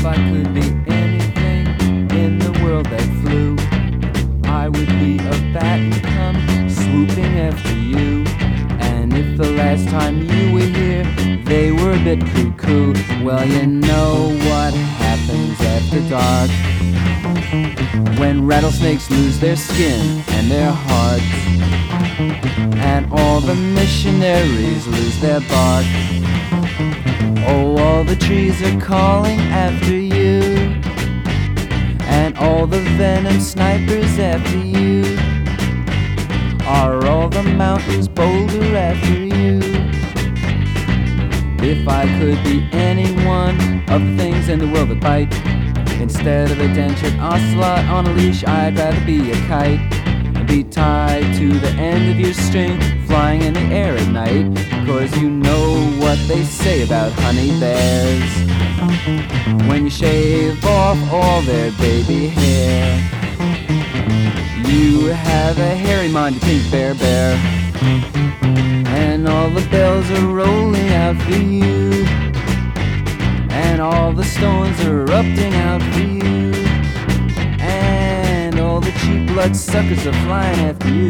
I could be anything in the world that flew, I would be a bat and come swooping after you. And if the last time you were here they were a bit cuckoo, well, you know what happens after dark, when rattlesnakes lose their skin and their hearts, and all the missionaries lose their bark. Oh, all the trees are calling after you, and all the venom snipers after you. Are all the mountains bolder after you? If I could be any one of the things in the world that bite, instead of a dentured ocelot on a leash, I'd rather be a kite and be tied to the end of your string, flying in the air at night. 'Cause you know what they say about honey bears, when you shave off all their baby hair, you have a hairy mind, you pink bear bear. And all the bells are rolling out for you, and all the stones are erupting out for you, and all the cheap blood suckers are flying after you.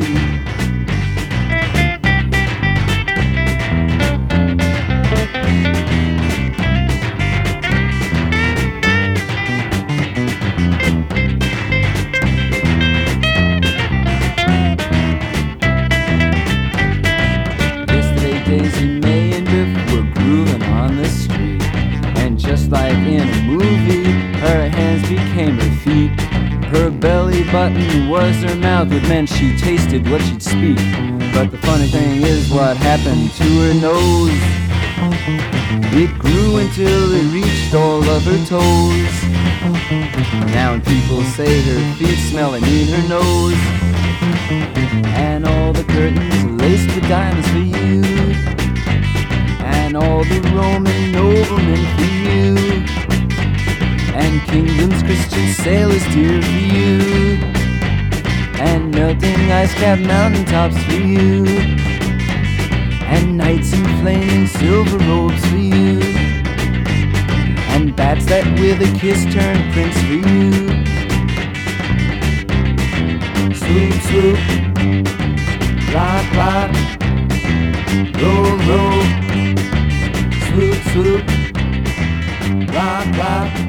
Daisy May and Biff were grooving on the street, and just like in a movie, her hands became her feet. Her belly button was her mouth, which meant she tasted what she'd speak. But the funny thing is what happened to her nose. It grew until it reached all of her toes. Now when people say her feet smell, they mean her nose. And all the curtains laced with diamonds for you, and all the Roman noblemen for you, and kingdoms, Christian sailors dear for you, and melting ice-capped mountaintops for you, and knights in flaming silver robes for you, and bats that with a kiss turn prince for you. Swoop, swoop, rock, rock, roll, roll, swoop, swoop, rock, rock.